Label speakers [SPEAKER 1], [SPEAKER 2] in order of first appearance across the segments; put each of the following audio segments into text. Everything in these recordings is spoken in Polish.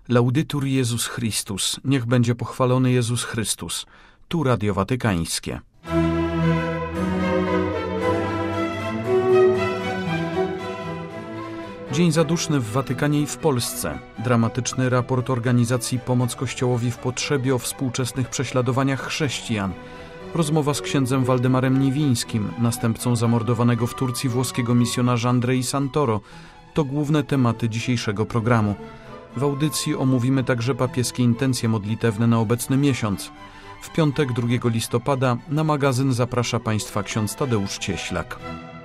[SPEAKER 1] Laudetur Jezus Chrystus, niech będzie pochwalony Jezus Chrystus. Tu Radio Watykańskie. Dzień zaduszny w Watykanie i w Polsce. Dramatyczny raport organizacji Pomoc Kościołowi w Potrzebie o współczesnych prześladowaniach chrześcijan. Rozmowa z księdzem Waldemarem Niwińskim, następcą zamordowanego w Turcji włoskiego misjonarza Andrei Santoro. To główne tematy dzisiejszego programu. W audycji omówimy także papieskie intencje modlitewne na obecny miesiąc. W piątek 2 listopada na magazyn zaprasza Państwa ksiądz Tadeusz Cieślak.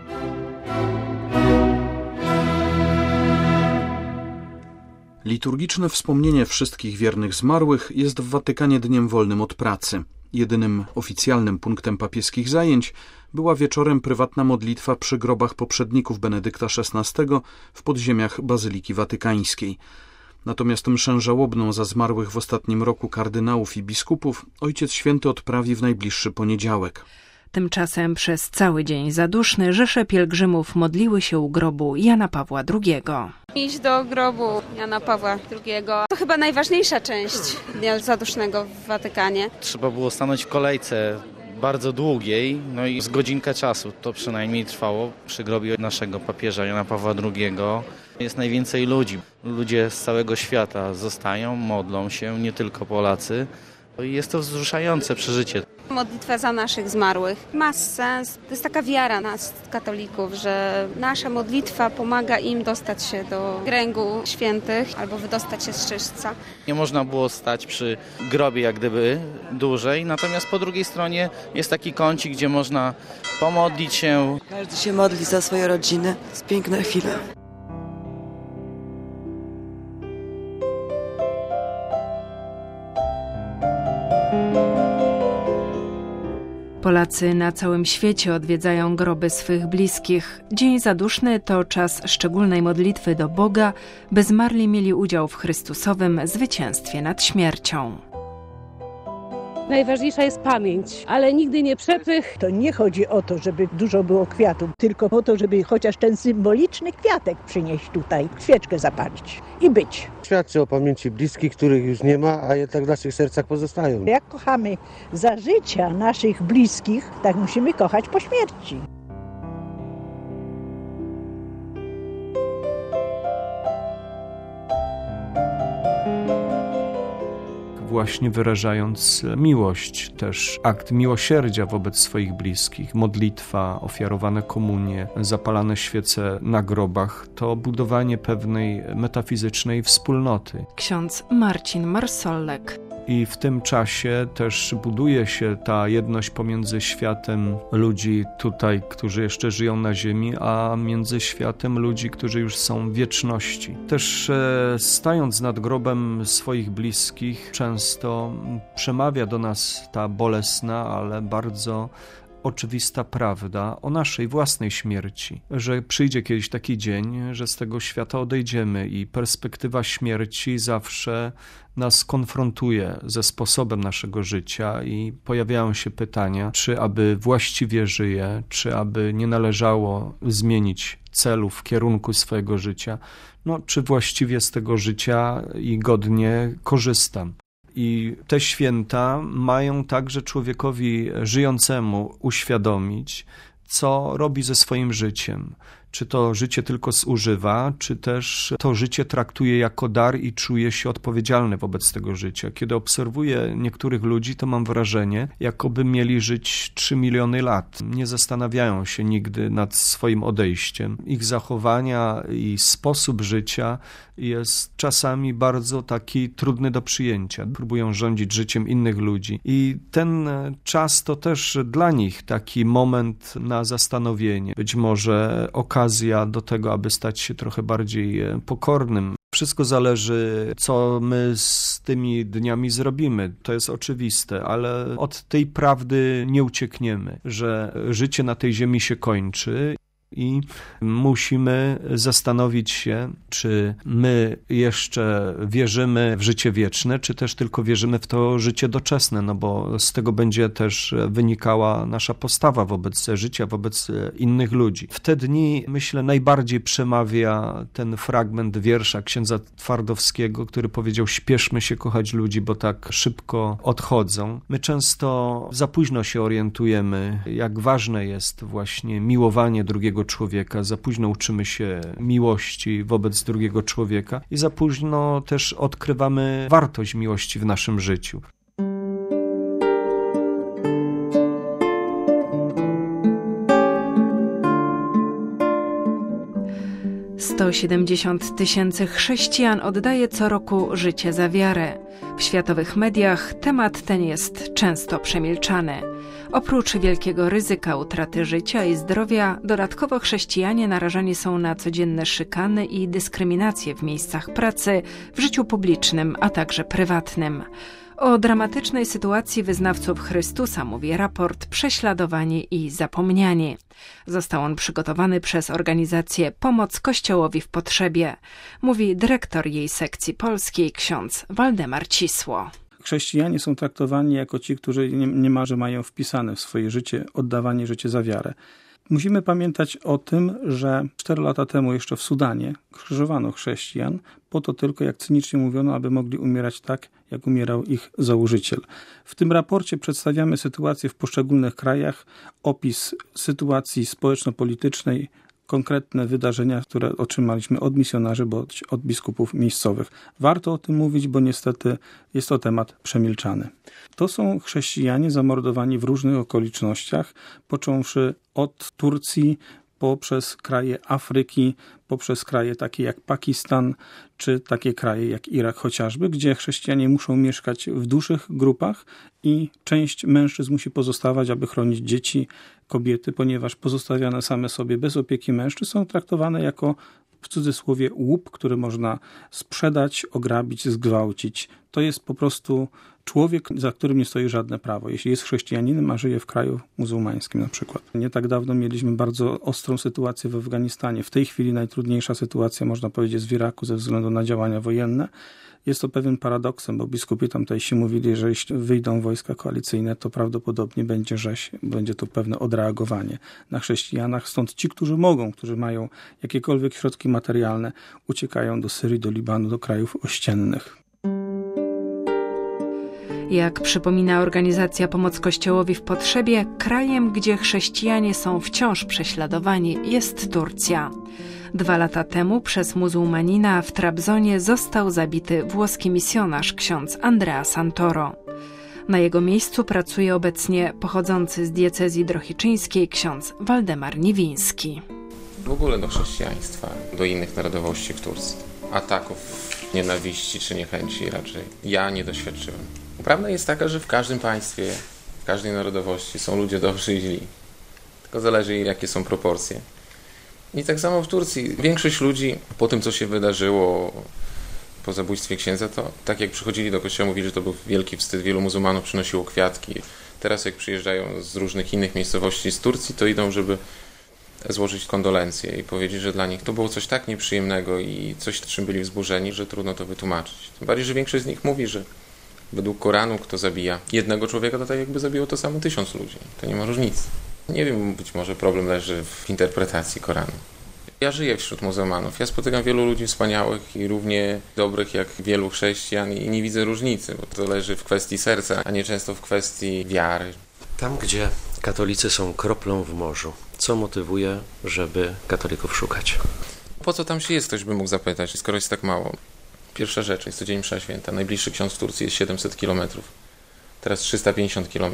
[SPEAKER 1] Liturgiczne wspomnienie wszystkich wiernych zmarłych jest w Watykanie dniem wolnym od pracy. Jedynym oficjalnym punktem papieskich zajęć była wieczorem prywatna modlitwa przy grobach poprzedników Benedykta XVI w podziemiach Bazyliki Watykańskiej. Natomiast mszę żałobną za zmarłych w ostatnim roku kardynałów i biskupów Ojciec Święty odprawi w najbliższy poniedziałek.
[SPEAKER 2] Tymczasem przez cały dzień zaduszny rzesze pielgrzymów modliły się u grobu Jana Pawła II.
[SPEAKER 3] Iść do grobu Jana Pawła II to chyba najważniejsza część dnia zadusznego w Watykanie.
[SPEAKER 4] Trzeba było stanąć w kolejce bardzo długiej, no i z godzinkę czasu to przynajmniej trwało przy grobie naszego papieża Jana Pawła II. Jest najwięcej ludzi. Ludzie z całego świata zostają, modlą się, nie tylko Polacy. Jest to wzruszające przeżycie.
[SPEAKER 3] Modlitwa za naszych zmarłych ma sens. To jest taka wiara nas, katolików, że nasza modlitwa pomaga im dostać się do kręgu świętych albo wydostać się z czyśćca.
[SPEAKER 4] Nie można było stać przy grobie jak gdyby dłużej, natomiast po drugiej stronie jest taki kącik, gdzie można pomodlić się.
[SPEAKER 5] Każdy się modli za swoje rodziny. To jest piękna chwila.
[SPEAKER 2] Polacy na całym świecie odwiedzają groby swych bliskich. Dzień zaduszny to czas szczególnej modlitwy do Boga, by zmarli mieli udział w Chrystusowym zwycięstwie nad śmiercią.
[SPEAKER 6] Najważniejsza jest pamięć, ale nigdy nie przepych.
[SPEAKER 7] To nie chodzi o to, żeby dużo było kwiatów, tylko o to, żeby chociaż ten symboliczny kwiatek przynieść tutaj, świeczkę zapalić i być.
[SPEAKER 8] Świadczy o pamięci bliskich, których już nie ma, a jednak w naszych sercach pozostają.
[SPEAKER 7] Jak kochamy za życia naszych bliskich, tak musimy kochać po śmierci.
[SPEAKER 9] Właśnie wyrażając miłość, też akt miłosierdzia wobec swoich bliskich, modlitwa, ofiarowane komunie, zapalane świece na grobach, to budowanie pewnej metafizycznej wspólnoty.
[SPEAKER 2] Ksiądz Marcin Marsollek.
[SPEAKER 9] I w tym czasie też buduje się ta jedność pomiędzy światem ludzi tutaj, którzy jeszcze żyją na ziemi, a między światem ludzi, którzy już są w wieczności. Też stając nad grobem swoich bliskich, często przemawia do nas ta bolesna, ale bardzo oczywista prawda o naszej własnej śmierci, że przyjdzie kiedyś taki dzień, że z tego świata odejdziemy i perspektywa śmierci zawsze nas konfrontuje ze sposobem naszego życia i pojawiają się pytania, czy aby właściwie żyję, czy aby nie należało zmienić celów, kierunku swojego życia, czy właściwie z tego życia i godnie korzystam. I te święta mają także człowiekowi żyjącemu uświadomić, co robi ze swoim życiem. Czy to życie tylko zużywa, czy też to życie traktuje jako dar i czuje się odpowiedzialny wobec tego życia. Kiedy obserwuję niektórych ludzi, to mam wrażenie, jakoby mieli żyć 3 miliony lat. Nie zastanawiają się nigdy nad swoim odejściem. Ich zachowania i sposób życia jest czasami bardzo taki trudny do przyjęcia. Próbują rządzić życiem innych ludzi. I ten czas to też dla nich taki moment na zastanowienie. Być może okazja do tego, aby stać się trochę bardziej pokornym. Wszystko zależy, co my z tymi dniami zrobimy. To jest oczywiste, ale od tej prawdy nie uciekniemy, że życie na tej ziemi się kończy. I musimy zastanowić się, czy my jeszcze wierzymy w życie wieczne, czy też tylko wierzymy w to życie doczesne, no bo z tego będzie też wynikała nasza postawa wobec życia, wobec innych ludzi. W te dni, myślę, najbardziej przemawia ten fragment wiersza księdza Twardowskiego, który powiedział: śpieszmy się kochać ludzi, bo tak szybko odchodzą. My często za późno się orientujemy, jak ważne jest właśnie miłowanie drugiego człowieka, za późno uczymy się miłości wobec drugiego człowieka i za późno też odkrywamy wartość miłości w naszym życiu.
[SPEAKER 2] To 70 000 chrześcijan oddaje co roku życie za wiarę. W światowych mediach temat ten jest często przemilczany. Oprócz wielkiego ryzyka utraty życia i zdrowia, dodatkowo chrześcijanie narażani są na codzienne szykany i dyskryminacje w miejscach pracy, w życiu publicznym, a także prywatnym. O dramatycznej sytuacji wyznawców Chrystusa mówi raport Prześladowanie i zapomnianie. Został on przygotowany przez organizację Pomoc Kościołowi w Potrzebie. Mówi dyrektor jej sekcji polskiej ksiądz Waldemar Cisło.
[SPEAKER 10] Chrześcijanie są traktowani jako ci, którzy niemalże mają wpisane w swoje życie oddawanie życia za wiarę. Musimy pamiętać o tym, że 4 lata temu jeszcze w Sudanie krzyżowano chrześcijan po to tylko, jak cynicznie mówiono, aby mogli umierać tak, jak umierał ich założyciel. W tym raporcie przedstawiamy sytuację w poszczególnych krajach, opis sytuacji społeczno-politycznej, konkretne wydarzenia, które otrzymaliśmy od misjonarzy bądź od biskupów miejscowych. Warto o tym mówić, bo niestety jest to temat przemilczany. To są chrześcijanie zamordowani w różnych okolicznościach, począwszy od Turcji, poprzez kraje Afryki, poprzez kraje takie jak Pakistan, czy takie kraje jak Irak chociażby, gdzie chrześcijanie muszą mieszkać w dużych grupach i część mężczyzn musi pozostawać, aby chronić dzieci, kobiety, ponieważ pozostawiane same sobie bez opieki mężczyzn są traktowane jako, w cudzysłowie, łup, który można sprzedać, ograbić, zgwałcić. To jest po prostu człowiek, za którym nie stoi żadne prawo. Jeśli jest chrześcijaninem, a żyje w kraju muzułmańskim na przykład. Nie tak dawno mieliśmy bardzo ostrą sytuację w Afganistanie. W tej chwili najtrudniejsza sytuacja, można powiedzieć, jest w Iraku ze względu na działania wojenne. Jest to pewien paradoksem, bo biskupi tamtejsi mówili, że jeśli wyjdą wojska koalicyjne, to prawdopodobnie będzie rzeź, będzie to pewne odreagowanie na chrześcijanach. Stąd ci, którzy mogą, którzy mają jakiekolwiek środki materialne, uciekają do Syrii, do Libanu, do krajów ościennych.
[SPEAKER 2] Jak przypomina organizacja Pomoc Kościołowi w Potrzebie, krajem, gdzie chrześcijanie są wciąż prześladowani, jest Turcja. 2 lata temu przez muzułmanina w Trabzonie został zabity włoski misjonarz ksiądz Andrea Santoro. Na jego miejscu pracuje obecnie pochodzący z diecezji drohiczyńskiej ksiądz Waldemar Niwiński.
[SPEAKER 11] W ogóle do chrześcijaństwa, do innych narodowości w Turcji. Ataków, nienawiści czy niechęci raczej ja nie doświadczyłem. Prawda jest taka, że w każdym państwie, w każdej narodowości są ludzie dobrzy i źli. Tylko zależy, jakie są proporcje. I tak samo w Turcji. Większość ludzi po tym, co się wydarzyło po zabójstwie księdza, to tak jak przychodzili do kościoła, mówili, że to był wielki wstyd. Wielu muzułmanów przynosiło kwiatki. Teraz jak przyjeżdżają z różnych innych miejscowości z Turcji, to idą, żeby złożyć kondolencje i powiedzieć, że dla nich to było coś tak nieprzyjemnego i coś, czym byli wzburzeni, że trudno to wytłumaczyć. Tym bardziej, że większość z nich mówi, że według Koranu, kto zabija jednego człowieka, to tak jakby zabiło to samo 1000 ludzi. To nie ma różnicy. Nie wiem, być może problem leży w interpretacji Koranu. Ja żyję wśród muzułmanów. Ja spotykam wielu ludzi wspaniałych i równie dobrych jak wielu chrześcijan i nie widzę różnicy, bo to leży w kwestii serca, a nie często w kwestii wiary.
[SPEAKER 12] Tam, gdzie katolicy są kroplą w morzu, co motywuje, żeby katolików szukać?
[SPEAKER 11] Po co tam się jest, ktoś by mógł zapytać, skoro jest tak mało? Pierwsza rzecz, jest to dzień msza święta. Najbliższy ksiądz w Turcji jest 700 km. Teraz 350 km.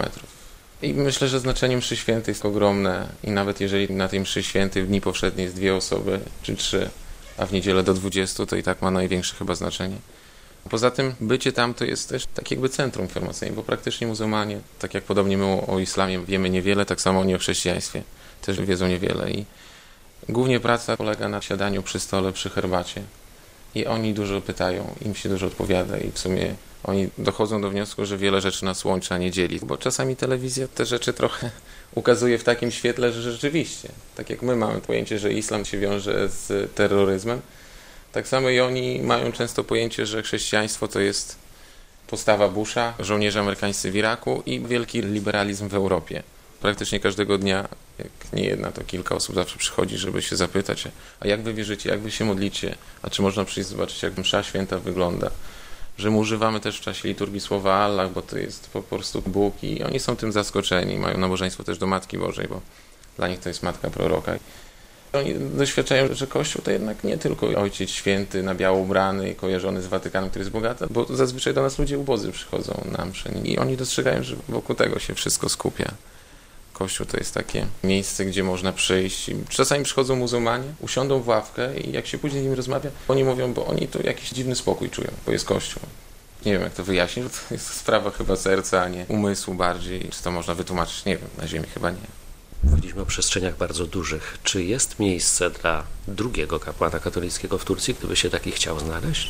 [SPEAKER 11] I myślę, że znaczenie mszy świętej jest ogromne. I nawet jeżeli na tej mszy świętej w dni powszedniej jest 2 osoby, czy 3, a w niedzielę do 20, to i tak ma największe chyba znaczenie. Poza tym bycie tam to jest też tak jakby centrum informacyjne, bo praktycznie muzułmanie, tak jak podobnie my o islamie wiemy niewiele, tak samo oni o chrześcijaństwie też wiedzą niewiele. I głównie praca polega na siadaniu przy stole, przy herbacie. I oni dużo pytają, im się dużo odpowiada i w sumie Oni dochodzą do wniosku, że wiele rzeczy nas łączy, a nie dzieli, bo czasami telewizja te rzeczy trochę ukazuje w takim świetle, że rzeczywiście, tak jak my mamy pojęcie, że islam się wiąże z terroryzmem, tak samo i oni mają często pojęcie, że chrześcijaństwo to jest postawa Busha, żołnierze amerykańscy w Iraku i wielki liberalizm w Europie. Praktycznie każdego dnia, jak nie jedna, to kilka osób zawsze przychodzi, żeby się zapytać, a jak wy wierzycie, jak wy się modlicie, a czy można przyjść zobaczyć, jak msza święta wygląda. Że my używamy też w czasie liturgii słowa Allah, bo to jest po prostu Bóg i oni są tym zaskoczeni. Mają nabożeństwo też do Matki Bożej, bo dla nich to jest Matka Proroka. Oni doświadczają, że Kościół to jednak nie tylko Ojciec Święty, na biało ubrany i kojarzony z Watykanem, który jest bogaty, bo zazwyczaj do nas ludzie ubodzy przychodzą na mszę i oni dostrzegają, że wokół tego się wszystko skupia. Kościół to jest takie miejsce, gdzie można przyjść. Czasami przychodzą muzułmanie, usiądą w ławkę i jak się później z nimi rozmawia, oni mówią, bo oni tu jakiś dziwny spokój czują, bo jest Kościół. Nie wiem, jak to wyjaśnić, że to jest sprawa chyba serca, a nie umysłu bardziej. Czy to można wytłumaczyć? Nie wiem, na ziemi chyba nie.
[SPEAKER 12] Mówiliśmy o przestrzeniach bardzo dużych. Czy jest miejsce dla drugiego kapłana katolickiego w Turcji, gdyby się taki chciał znaleźć?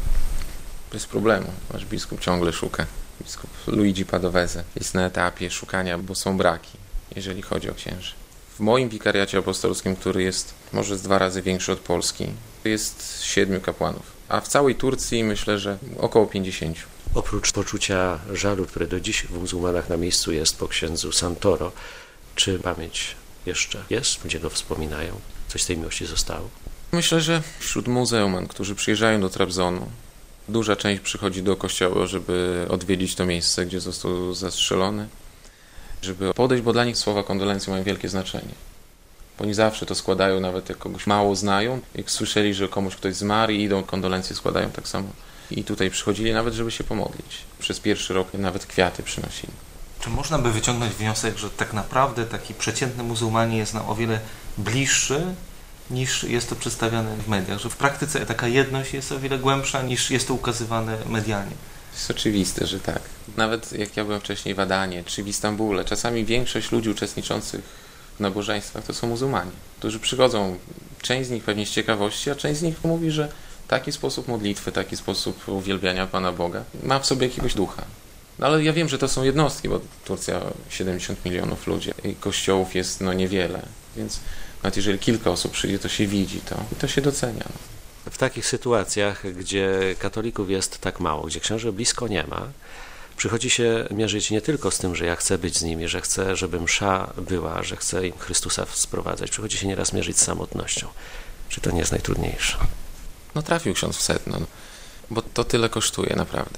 [SPEAKER 11] Bez problemu. Nasz biskup ciągle szuka. Biskup Luigi Padovese jest na etapie szukania, bo są braki, jeżeli chodzi o księży. W moim wikariacie apostolskim, który jest może z 2 razy większy od Polski, jest 7 kapłanów. A w całej Turcji myślę, że około 50.
[SPEAKER 12] Oprócz poczucia żalu, które do dziś w muzułmanach na miejscu jest po księdzu Santoro, czy pamięć jeszcze jest? Ludzie go wspominają? Coś z tej miłości zostało?
[SPEAKER 11] Myślę, że wśród muzeum, którzy przyjeżdżają do Trabzonu, duża część przychodzi do kościoła, żeby odwiedzić to miejsce, gdzie został zastrzelony, żeby podejść, bo dla nich słowa kondolencji mają wielkie znaczenie. Bo oni zawsze to składają, nawet jak kogoś mało znają. Jak słyszeli, że komuś ktoś zmarł i idą, kondolencje składają tak samo. I tutaj przychodzili nawet, żeby się pomodlić. Przez pierwszy rok nawet kwiaty przynosili.
[SPEAKER 13] Czy można by wyciągnąć wniosek, że tak naprawdę taki przeciętny muzułmanin jest nam o wiele bliższy niż jest to przedstawiane w mediach, że w praktyce taka jedność jest o wiele głębsza niż jest to ukazywane medialnie?
[SPEAKER 11] Jest oczywiste, że tak. Nawet jak ja byłem wcześniej w Adanie czy w Istambule, czasami większość ludzi uczestniczących w nabożeństwach to są muzułmanie, którzy przychodzą, część z nich pewnie z ciekawości, a część z nich mówi, że taki sposób modlitwy, taki sposób uwielbiania Pana Boga ma w sobie jakiegoś ducha. No ale ja wiem, że to są jednostki, bo Turcja 70 milionów ludzi i kościołów jest niewiele, więc nawet jeżeli kilka osób przyjdzie, to się widzi to się docenia.
[SPEAKER 12] W takich sytuacjach, gdzie katolików jest tak mało, gdzie księży blisko nie ma, przychodzi się mierzyć nie tylko z tym, że ja chcę być z nimi, że chcę, żeby msza była, że chcę im Chrystusa sprowadzać. Przychodzi się nieraz mierzyć z samotnością. Czy to nie jest najtrudniejsze?
[SPEAKER 11] Trafił ksiądz w sedno, bo to tyle kosztuje naprawdę.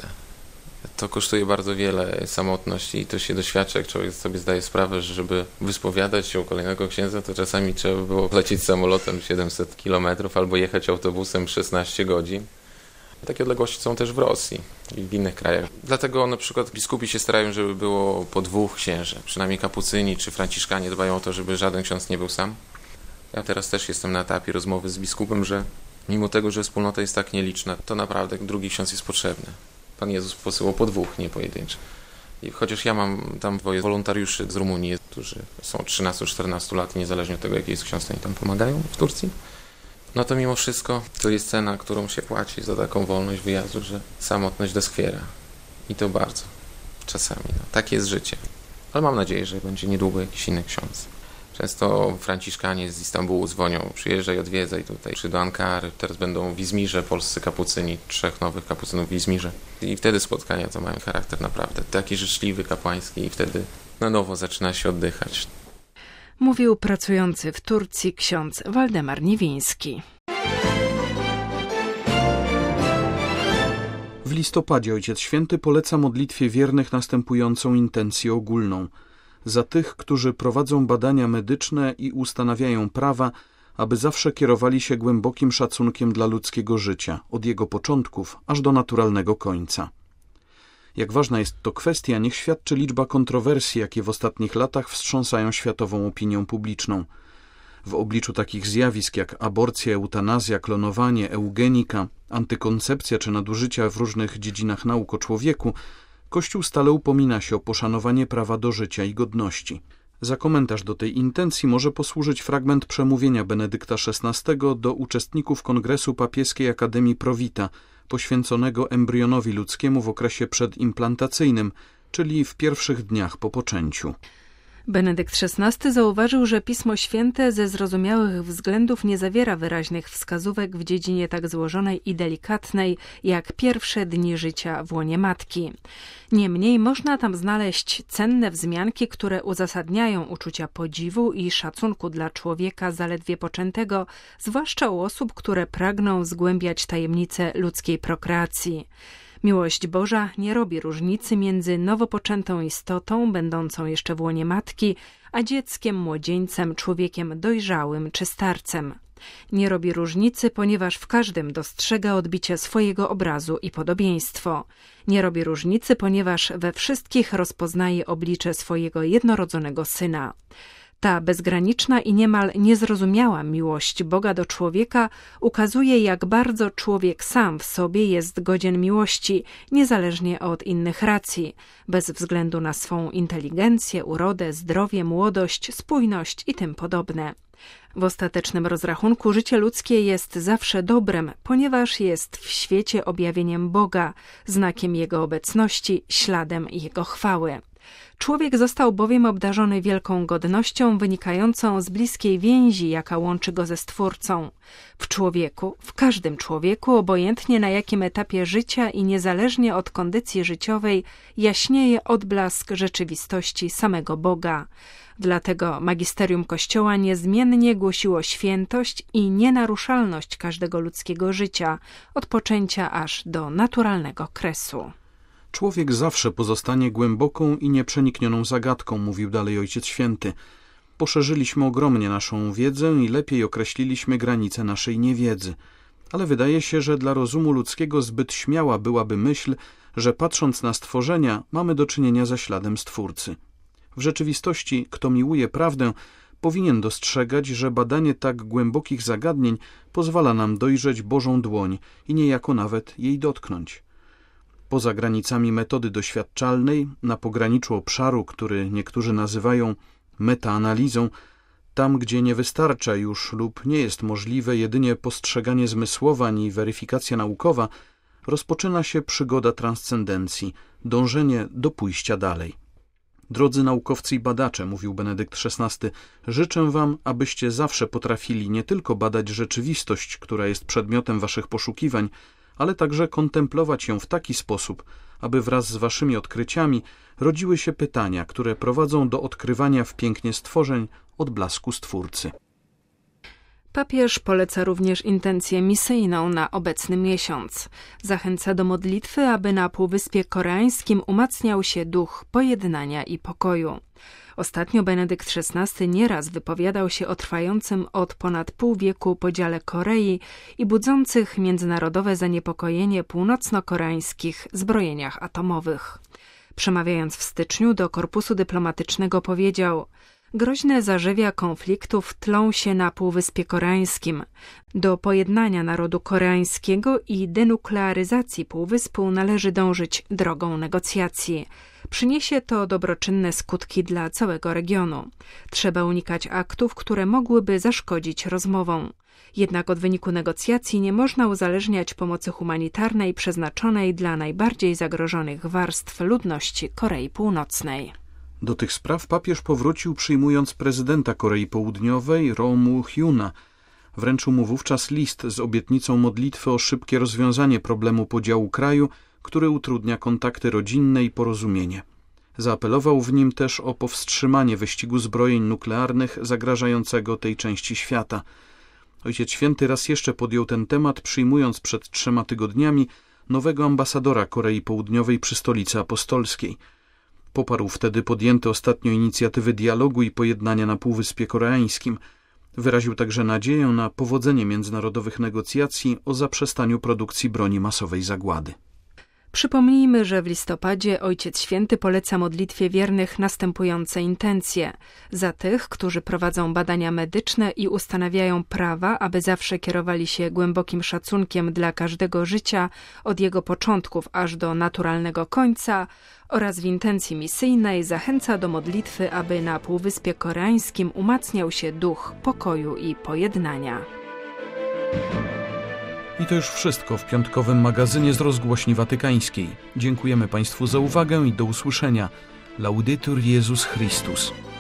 [SPEAKER 11] To kosztuje bardzo wiele samotności i to się doświadcza, jak człowiek sobie zdaje sprawę, że żeby wyspowiadać się u kolejnego księdza, to czasami trzeba było lecieć samolotem 700 km albo jechać autobusem 16 godzin. Takie odległości są też w Rosji i w innych krajach. Dlatego na przykład biskupi się starają, żeby było po 2 księży. Przynajmniej kapucyni czy franciszkanie dbają o to, żeby żaden ksiądz nie był sam. Ja teraz też jestem na etapie rozmowy z biskupem, że mimo tego, że wspólnota jest tak nieliczna, to naprawdę drugi ksiądz jest potrzebny. Pan Jezus posyłał po 2, nie pojedynczo. I chociaż ja mam tam 2 wolontariuszy z Rumunii, którzy są 13-14 lat, niezależnie od tego, jaki jest ksiądz, oni tam pomagają w Turcji, no to mimo wszystko to jest cena, którą się płaci za taką wolność wyjazdu, że samotność doskwiera. I to bardzo. Czasami. Takie jest życie. Ale mam nadzieję, że będzie niedługo jakiś inny ksiądz. Często franciszkanie z Istambułu dzwonią, przyjeżdżaj, odwiedzaj tutaj, czy do Ankary. Teraz będą w Izmirze polscy kapucyni, 3 nowych kapucynów w Izmirze. I wtedy spotkania to mają charakter naprawdę taki życzliwy, kapłański i wtedy na nowo zaczyna się oddychać.
[SPEAKER 2] Mówił pracujący w Turcji ksiądz Waldemar Niwiński.
[SPEAKER 1] W listopadzie Ojciec Święty poleca modlitwie wiernych następującą intencję ogólną. Za tych, którzy prowadzą badania medyczne i ustanawiają prawa, aby zawsze kierowali się głębokim szacunkiem dla ludzkiego życia, od jego początków aż do naturalnego końca. Jak ważna jest to kwestia, niech świadczy liczba kontrowersji, jakie w ostatnich latach wstrząsają światową opinią publiczną. W obliczu takich zjawisk jak aborcja, eutanazja, klonowanie, eugenika, antykoncepcja czy nadużycia w różnych dziedzinach nauk o człowieku, Kościół stale upomina się o poszanowanie prawa do życia i godności. Za komentarz do tej intencji może posłużyć fragment przemówienia Benedykta XVI do uczestników Kongresu Papieskiej Akademii Pro Vita poświęconego embrionowi ludzkiemu w okresie przedimplantacyjnym, czyli w pierwszych dniach po poczęciu.
[SPEAKER 2] Benedykt XVI zauważył, że Pismo Święte ze zrozumiałych względów nie zawiera wyraźnych wskazówek w dziedzinie tak złożonej i delikatnej, jak pierwsze dni życia w łonie matki. Niemniej można tam znaleźć cenne wzmianki, które uzasadniają uczucia podziwu i szacunku dla człowieka zaledwie poczętego, zwłaszcza u osób, które pragną zgłębiać tajemnice ludzkiej prokreacji. Miłość Boża nie robi różnicy między nowopoczętą istotą, będącą jeszcze w łonie matki, a dzieckiem, młodzieńcem, człowiekiem dojrzałym czy starcem. Nie robi różnicy, ponieważ w każdym dostrzega odbicie swojego obrazu i podobieństwo. Nie robi różnicy, ponieważ we wszystkich rozpoznaje oblicze swojego jednorodzonego Syna. Ta bezgraniczna i niemal niezrozumiała miłość Boga do człowieka ukazuje, jak bardzo człowiek sam w sobie jest godzien miłości, niezależnie od innych racji, bez względu na swą inteligencję, urodę, zdrowie, młodość, spójność i tym podobne. W ostatecznym rozrachunku życie ludzkie jest zawsze dobrem, ponieważ jest w świecie objawieniem Boga, znakiem Jego obecności, śladem Jego chwały. Człowiek został bowiem obdarzony wielką godnością wynikającą z bliskiej więzi, jaka łączy go ze Stwórcą. W człowieku, w każdym człowieku, obojętnie na jakim etapie życia i niezależnie od kondycji życiowej, jaśnieje odblask rzeczywistości samego Boga. Dlatego magisterium Kościoła niezmiennie głosiło świętość i nienaruszalność każdego ludzkiego życia, od poczęcia aż do naturalnego kresu.
[SPEAKER 1] Człowiek zawsze pozostanie głęboką i nieprzeniknioną zagadką, mówił dalej Ojciec Święty. Poszerzyliśmy ogromnie naszą wiedzę i lepiej określiliśmy granice naszej niewiedzy. Ale wydaje się, że dla rozumu ludzkiego zbyt śmiała byłaby myśl, że patrząc na stworzenia mamy do czynienia ze śladem Stwórcy. W rzeczywistości, kto miłuje prawdę, powinien dostrzegać, że badanie tak głębokich zagadnień pozwala nam dojrzeć Bożą dłoń i niejako nawet jej dotknąć. Poza granicami metody doświadczalnej, na pograniczu obszaru, który niektórzy nazywają metaanalizą, tam gdzie nie wystarcza już lub nie jest możliwe jedynie postrzeganie zmysłowań i weryfikacja naukowa, rozpoczyna się przygoda transcendencji, dążenie do pójścia dalej. Drodzy naukowcy i badacze, mówił Benedykt XVI, życzę wam, abyście zawsze potrafili nie tylko badać rzeczywistość, która jest przedmiotem waszych poszukiwań, ale także kontemplować ją w taki sposób, aby wraz z waszymi odkryciami rodziły się pytania, które prowadzą do odkrywania w pięknie stworzeń odblasku Stwórcy.
[SPEAKER 2] Papież poleca również intencję misyjną na obecny miesiąc. Zachęca do modlitwy, aby na Półwyspie Koreańskim umacniał się duch pojednania i pokoju. Ostatnio Benedykt XVI nieraz wypowiadał się o trwającym od ponad pół wieku podziale Korei i budzących międzynarodowe zaniepokojenie północno-koreańskich zbrojeniach atomowych. Przemawiając w styczniu do korpusu dyplomatycznego powiedział: groźne zarzewia konfliktów tlą się na Półwyspie Koreańskim. Do pojednania narodu koreańskiego i denuklearyzacji Półwyspu należy dążyć drogą negocjacji. Przyniesie to dobroczynne skutki dla całego regionu. Trzeba unikać aktów, które mogłyby zaszkodzić rozmowom. Jednak od wyniku negocjacji nie można uzależniać pomocy humanitarnej przeznaczonej dla najbardziej zagrożonych warstw ludności Korei Północnej.
[SPEAKER 1] Do tych spraw papież powrócił, przyjmując prezydenta Korei Południowej, Roh Moo-hyuna. Wręczył mu wówczas list z obietnicą modlitwy o szybkie rozwiązanie problemu podziału kraju, który utrudnia kontakty rodzinne i porozumienie. Zaapelował w nim też o powstrzymanie wyścigu zbrojeń nuklearnych zagrażającego tej części świata. Ojciec Święty raz jeszcze podjął ten temat, przyjmując przed 3 tygodniami nowego ambasadora Korei Południowej przy Stolicy Apostolskiej. Poparł wtedy podjęte ostatnio inicjatywy dialogu i pojednania na Półwyspie Koreańskim. Wyraził także nadzieję na powodzenie międzynarodowych negocjacji o zaprzestaniu produkcji broni masowej zagłady.
[SPEAKER 2] Przypomnijmy, że w listopadzie Ojciec Święty poleca modlitwie wiernych następujące intencje. Za tych, którzy prowadzą badania medyczne i ustanawiają prawa, aby zawsze kierowali się głębokim szacunkiem dla każdego życia, od jego początków aż do naturalnego końca, oraz w intencji misyjnej zachęca do modlitwy, aby na Półwyspie Koreańskim umacniał się duch pokoju i pojednania.
[SPEAKER 1] I to już wszystko w piątkowym magazynie z Rozgłośni Watykańskiej. Dziękujemy Państwu za uwagę i do usłyszenia. Laudetur Jezus Chrystus.